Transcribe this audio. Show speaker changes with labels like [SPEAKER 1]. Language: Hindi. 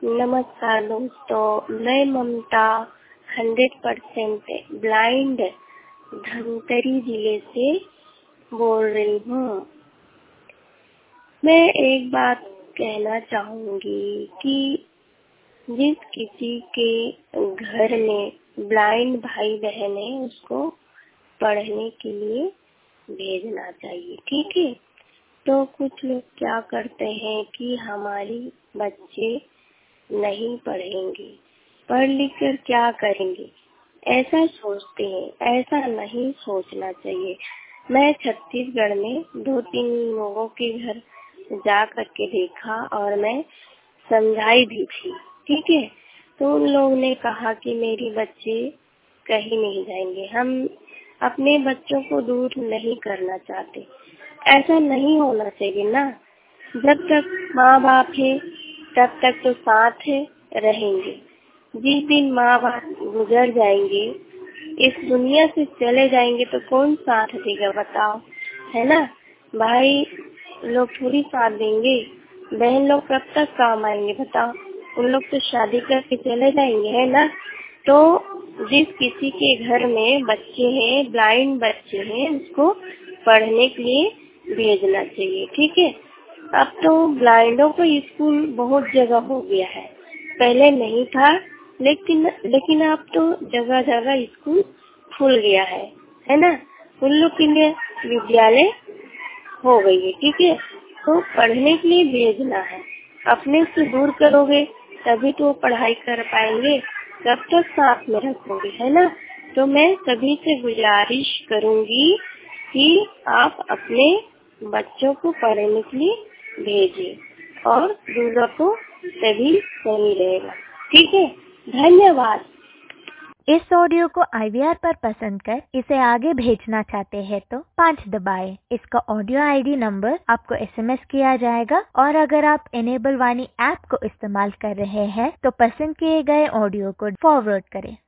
[SPEAKER 1] नमस्कार दोस्तों, मैं ममता 100% ब्लाइंड धमतरी जिले से बोल रही हूँ। मैं एक बात कहना चाहूँगी कि जिस किसी के घर में ब्लाइंड भाई बहन है उसको पढ़ने के लिए भेजना चाहिए, ठीक है। तो कुछ लोग क्या करते हैं कि हमारी बच्चे नहीं पढ़ेंगे, पढ़ लिख कर क्या करेंगे, ऐसा सोचते हैं। ऐसा नहीं सोचना चाहिए। मैं छत्तीसगढ़ में 2-3 लोगों के घर जा करके देखा और मैं समझाई भी थी, ठीक है। तो उन लोगों ने कहा कि मेरे बच्चे कहीं नहीं जाएंगे, हम अपने बच्चों को दूर नहीं करना चाहते। ऐसा नहीं होना चाहिए ना। जब तक माँ बाप है तब तक तो साथ है रहेंगे। जिस दिन माँ बाप गुजर जाएंगे, इस दुनिया से चले जाएंगे, तो कौन साथ देगा बताओ, है ना। भाई लोग थोड़ी साथ देंगे, बहन लोग कब तक काम आएंगे बताओ। उन लोग तो शादी करके चले जाएंगे, है ना। तो जिस किसी के घर में बच्चे हैं, ब्लाइंड बच्चे हैं, उसको पढ़ने के लिए भेजना चाहिए, ठीक है। अब तो ब्लाइंडों को स्कूल बहुत जगह हो गया है, पहले नहीं था, लेकिन अब तो जगह जगह स्कूल खुल गया है ना। उन लोग के लिए विद्यालय हो गई है, ठीक है। तो पढ़ने के लिए भेजना है। अपने से दूर करोगे तभी तो पढ़ाई कर पाएंगे, कब तक साथ में रखोगे, है ना। तो मैं सभी से गुजारिश करूंगी कि आप अपने बच्चों को पढ़ने के लिए भेजिए और दूसरों को तभी सही रहेगा, ठीक है। धन्यवाद।
[SPEAKER 2] इस ऑडियो को IVR पर पसंद कर इसे आगे भेजना चाहते हैं तो 5 दबाएं। इसका ऑडियो ID नंबर आपको SMS किया जाएगा और अगर आप इनेबल वाणी ऐप को इस्तेमाल कर रहे हैं तो पसंद किए गए ऑडियो को फॉरवर्ड करें।